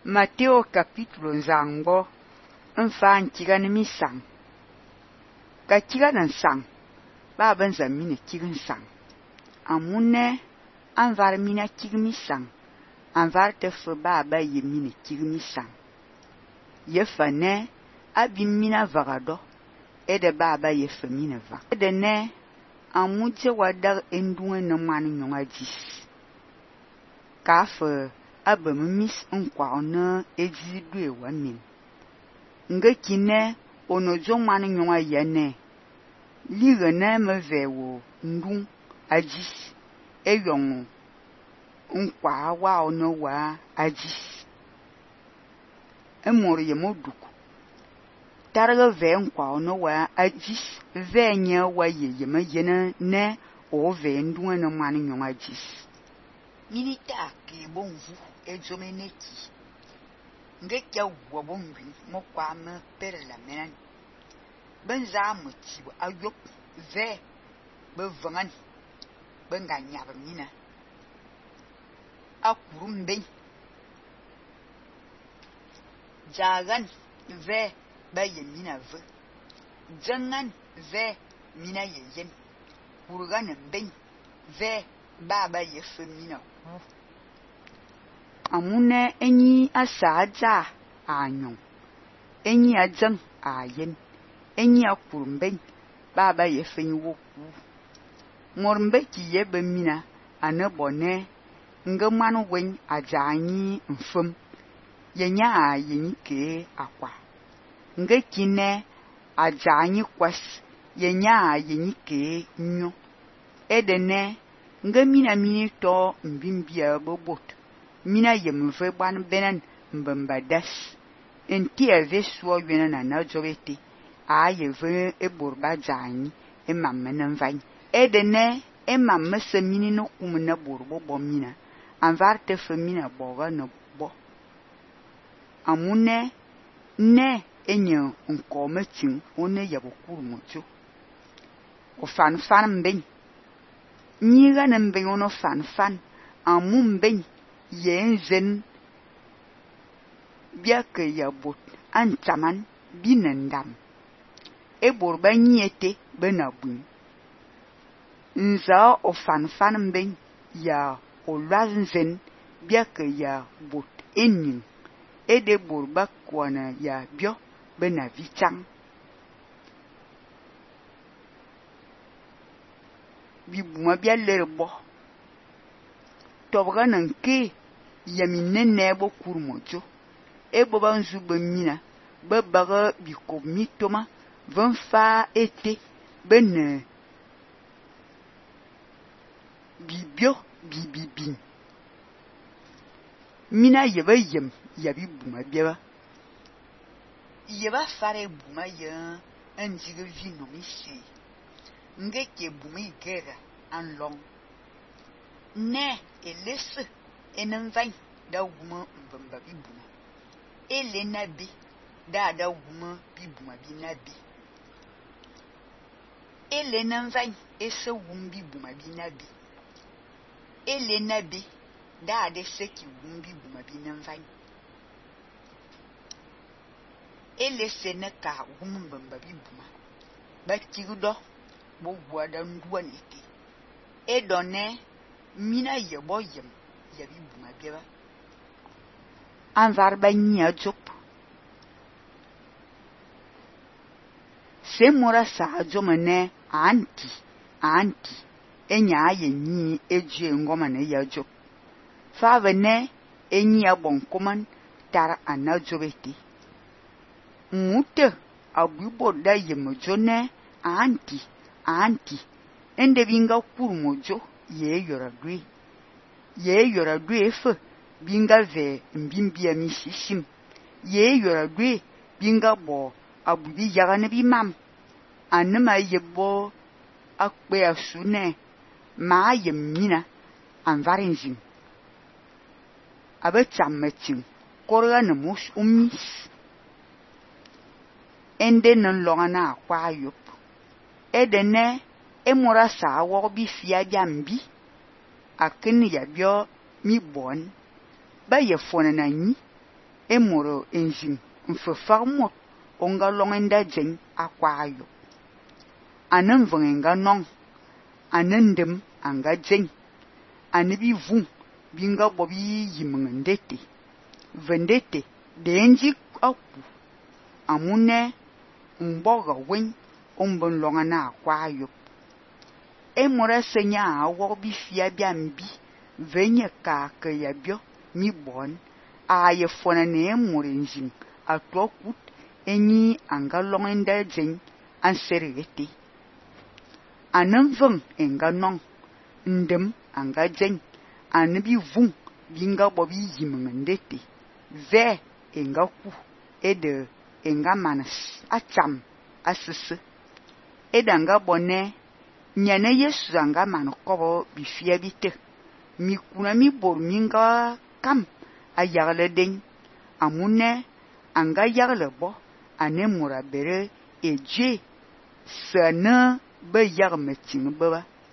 Mateo capítulo nzangbo nfa nkiga ni misang. Ka kiga nan sang ba ban zamine kigin sang. Amune anvar mina kig misang. Anvar te fe ba yemine kig misang. Yefa ne abim mina vagado ede ba yefa mina va. Ede ne amuje wadar endunwe na manu nyonga jis. Ka fe abem mis nkwa ona ejidwe wanim. Nge kine onojo manu nyonga yene. Liga ne mevewo ndung ajis. Eyongo nkwa wa ono wa ajis. Emori yemoduku. Targa ve nkwa ono wa ajis. Ve nye wa yeme yene ne o ve ndung na manu nyonga ajis. Minita ke bonvu ejomeneki. Nge kya wabongwi mokwa me pere la menan. Benza motibo ayop ve bevangan benga nyaba mina. Akurumbe. Jagan ve yemina ve. Jangan ve mina yeyen. Kurgan ben ve baba yefe mina. Amune enyi asaja anyon. Enyi ajang ayen. Enyi akurumbe baba yefe nwoku. Mormbe ki yebe mina anebone nge manu wen ajanyi mfum. Yenya yenyi ke akwa. Nge kine ajanyi kwas. Yenya yenyi ke nyo. Edene nge mina mini to mbimbia bobot. Mina yemve ban benan mbembadas. Enti eve suo yena na najobete. Ayeve eborba janyi emamenen vany. Edene emamme se mini no kumna borbo bomina. Anvarte femina boga no bo. Amune ne enye nkome ting one yabokuru mojo. O fan mben. Nyiga na mben ono fan. Amu mben yenzen biake yabot antaman binendam. Eborba nyete benabun. Nza o fan mben ya o lazen biake ya bot enin. Ede borba kwana ya bio benavichang. Bibuma bia lerbo. Tobga nanke yamine nebo kurmojo. Ebo banzu bemina. Bebaga biko mitoma. Venfa ete. Bene. Bibio bibibin. Mina yeba yem. Yabi buma biaba. Yeba fare buma ya. Anjige vino misi. Ngeke bumi gera an long. Ne elese enenvany da wuma mbamba bibuma. Ele nabi da wuma bibuma binabi. Ele nanvany ese wum bibuma binabi. Ele nabi da seki wum bibuma binanvany. Ele seneka wum mbamba bibuma. Bakigudo bo wada ndwanete. Edone mina yebo yem yabi buma biaba. Anvar banya jop. Semora sa jomene anti. Enya yenyi eje ngoma ne ya jop. Fave ne enyi abonkoman tara anajobeti. Mute abubo da yemojone anti. Ende binga kurmojo ye yoradwe fe binga ve mbimbia misishim. Ye yoradwe binga bo abubi yagane bimam. Anema yebo akwe asune ma yemina anvarinjin. Abe chammetin korga ne mus umis. Ende nan longana akwa yop. Edene emora sa wobi fia biambi. Akini ya bio mi bon. Ba ye fona na nyi. moro enzin mfefar mot onga longenda jeng akwayo anan venga nong anandem anga jeng anibi vung binga bobi yimngendete vendete denji aku amune mboga wen ombon longana akwayo mora senya awo bi fia biambi venye ka ya bio mi bon aye fona ne morenjin atokut enyi anga longenda jeng anserete ananveng enga nong ndem anga jeng anibi vung binga bobi yimngendete ve enga ku ede enga manas acham asese edanga bonne nyane Yesu anga manokobo bifia bite mi kuna mi bor minga kam ayagle den amune anga yagle bo ane mura bere eje sana be yagmetin baba